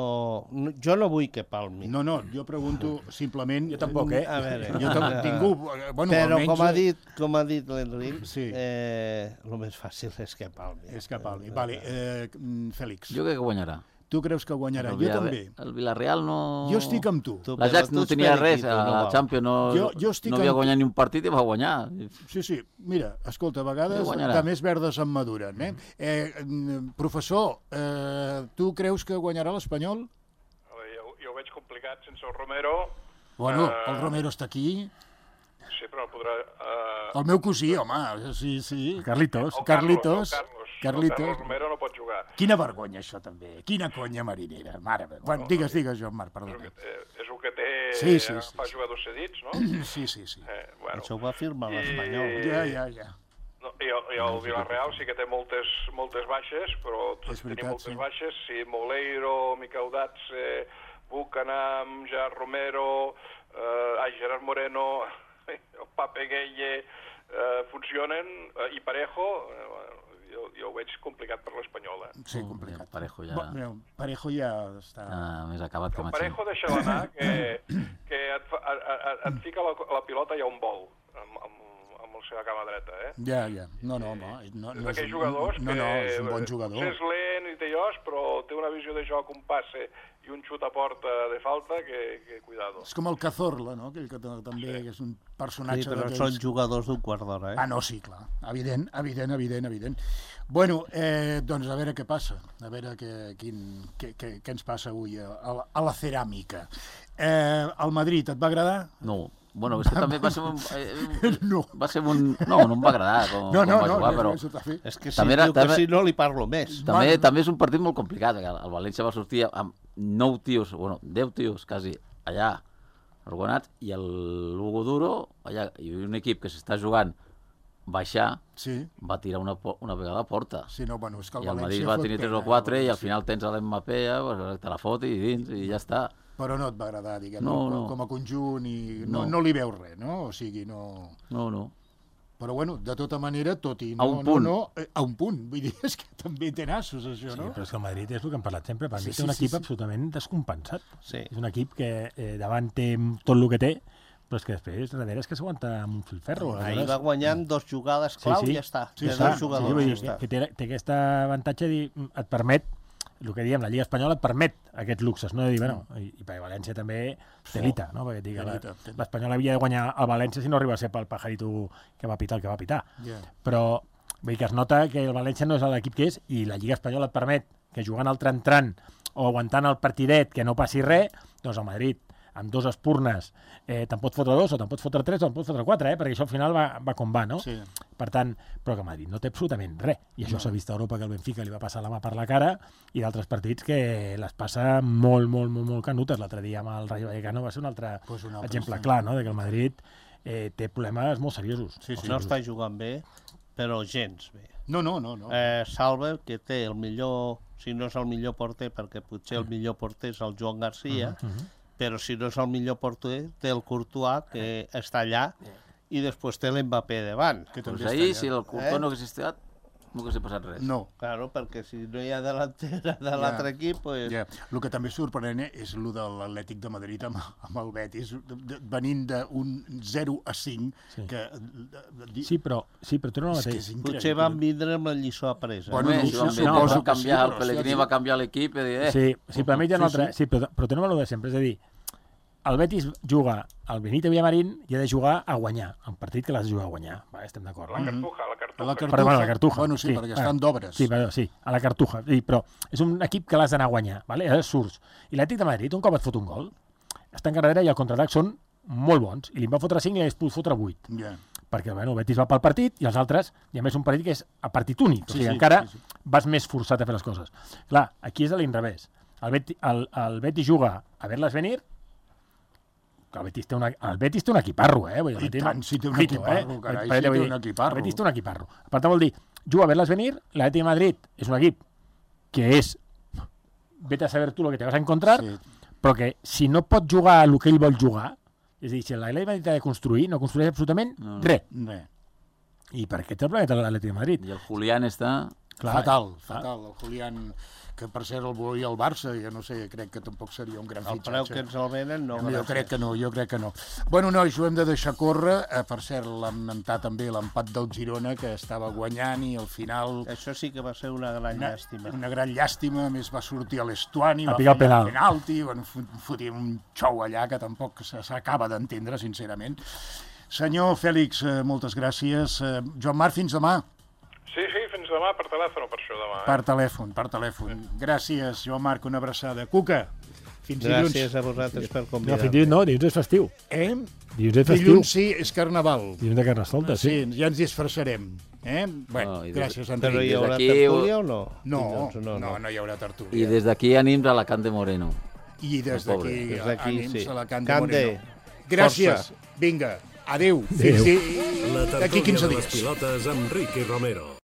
no vull que palmi. No, jo pregunto simplement... Jo tampoc, A veure... Ningú... Però com ha dit l'Enric, el més fàcil és que palmi. Vale, Fèlix. Jo crec que guanyarà. Tu creus que guanyarà? Jo també. El Villarreal no... Jo estic amb tu. L'Ajax no tenia res, a Champions no havia guanyat ni un partit i va guanyar. Sí, mira, escolta, a vegades de més verdes en maduren. Professor, tu creus que guanyarà l'Espanyol? Jo ho veig complicat sense el Romero. Bueno, el Romero està aquí. Sí, però no podrà... El meu cosí, home, sí. Carlitos. Carlos Romero no pot jugar. Quina vergonya, això, també. Quina conya marinera. Mare meva. Bueno, digues, Joan Marc, perdona. És el que té... Sí. Fa jugadors cedits, no? Sí. Això ho va firmar l'Espanyol. Ja. No, I el Villarreal sí que té moltes baixes, però tot tenia moltes baixes. Sí, Moleiro, Miquel Datse, Bucanam, Gerard Romero, Gerard Moreno, Pape Gueye, funcionen, i Parejo, jo ho veig complicat per l'Espanyol. Sí, complicat. Parejo ja... Parejo ja està... més acabat que Machín. Parejo deixa anar que et fica la pilota ja un vol, amb la seva cama dreta, Ja. No, home. És d'aquells jugadors que... No, és un bon jugador. És lent i té llos, però té una visió de joc, un passe i un xut a porta de falta que cuidado. És com el Cazorla, no? Aquell que també és un personatge però són jugadors d'un quart d'hora, Ah, no, sí, clar. Evident. Bueno, doncs a veure què passa. A veure què ens passa avui a la ceràmica. El Madrid, et va agradar? No. Bueno, és que també va ser un... No. Va ser un... No em va agradar com va jugar, però... És que si diu que si no li parlo més. També és un partit molt complicat. El València va sortir amb 9 tios, bueno, 10 tios quasi allà organitzats, i l'Hugo Duro, allà, i un equip que s'està jugant baixar, va tirar una vegada a porta. Sí, no, bueno, és que el Madrid va tenir 3 o 4 i al final tens l'Mbappé, te la fot i dins, i ja està. Però no et va agradar, diguem, com a conjunt, i no li veus res, no? O sigui, no... No. Però, bueno, de tota manera, tot i... A un punt. A un punt. Vull dir, és que també té nassos, això, no? Sí, però és que el Madrid és el que hem parlat sempre. Per mi té un equip absolutament descompensat. És un equip que davant té tot el que té, però és que després, darrere, és que s'aguanta amb un filferro. Ahir va guanyar amb 2 jugades clau i ja està. Sí, té aquest avantatge, et permet, el que diem, la Lliga Espanyola et permet aquests luxes, no? De dir, bueno, i per València també telita, no? Perquè l'Espanyol havia de guanyar el València si no arriba a ser pel pajarito que va pitar el que va pitar. Però vull dir que es nota que el València no és l'equip que és, i la Lliga Espanyola et permet que jugant al tran-tran o aguantant el partidet que no passi res, doncs el Madrid amb 2 espurnes te'n pot fotre 2 o te'n pot fotre 3 o te'n pot fotre 4, perquè això al final va com va, no? Sí. Per tant, però que Madrid no té absolutament res, i això s'ha vist a Europa, que el Benfica li va passar la mà per la cara, i d'altres partits que les passa molt canutes. L'altre dia amb el Rayo Vallecano va ser un altre exemple clar, no? De que el Madrid té problemes molt seriosos. No està jugant bé, però gens bé. No. Salve, que té el millor, si no és el millor porter, perquè potser el millor porter és el Joan Garcia, però si no és el millor porter, té el Courtois, que està allà, i després té l'Mbappé davant. Doncs ahir, si el Courtois no hagués estat, no hagués passat res. No. Claro, perquè si no hi ha delantera de l'altre equip... El que també és sorprenent és el de l'Atlètic de Madrid amb el Betis, venint d'un 0-5, que... Sí, però torna al mateix. Potser van vindre amb la lliçó apresa. El Pellegrini va canviar l'equip i dir... Sí, per mi hi ha un altre... Sí, però tornem a lo de sempre, és a dir, el Betis juga al Benito Villamarín i ha de jugar a guanyar, un partit que l'has de jugar a guanyar. Estem d'acord. La Cartuja. La Cartuja. Bueno, sí, perquè estan d'obres. Sí, a la Cartuja. Però és un equip que l'has d'anar a guanyar, aleshores surts. I l'Atlètic de Madrid, un cop et fot un gol, està en darrere i el contraatac són molt bons. I li va fotre 5 i li pogut fotre 8. Perquè el Betis va pel partit i els altres, i a més un partit que és a partit únic. O sigui, encara vas més forçat a fer les coses. Clar, aquí és a l'inrevés. El Betis juga a ver-les venir. El Betis té un equiparro, I tant, si té un equiparro, carai, si té un equiparro. El Betis té un equiparro. Per tant, vol dir, juga a ver-les venir, l'Atlètic de Madrid és un equip que és, vete a saber tu lo que te vas a encontrar, però que si no pot jugar el que ell vol jugar, és a dir, si l'Atlètic de Madrid ha de construir, no construeix absolutament res. I per què té el planeta l'Atlètic de Madrid? I el Julián està... Fatal. El Julián, que per cert el volia el Barça, jo no sé, crec que tampoc seria un gran fitxatge. El preu que ens el venen, no. Jo crec que no. Bueno, nois, ho hem de deixar córrer. Per cert, lamentar també l'empat del Girona, que estava guanyant i al final... Això sí que va ser una gran llàstima. Una gran llàstima, a més va sortir a l'Estuani, va fer el penalti, fotia un xou allà que tampoc s'acaba d'entendre, sincerament. Senyor Fèlix, moltes gràcies. Joan Marc, fins demà. Sí, fins demà, per telèfon o per això demà. Per telèfon. Gràcies, Joan Marc, una abraçada. Cuca, fins dilluns. Gràcies a vosaltres per convidar-me. No, fins dilluns no, dilluns és festiu. Dilluns és festiu. Dilluns sí, és carnaval. Dilluns de Carnestoltes, sí. Ja ens disfressarem. Bueno, gràcies, Enric. Però hi haurà tertúlia o no? No hi haurà tertúlia. I des d'aquí ànims a la Can de Moreno. I des d'aquí ànims a la Can de Moreno. Gràcies. Vinga, adéu. d'aquí 15 de les dies. pilotes amb Ricky Romero.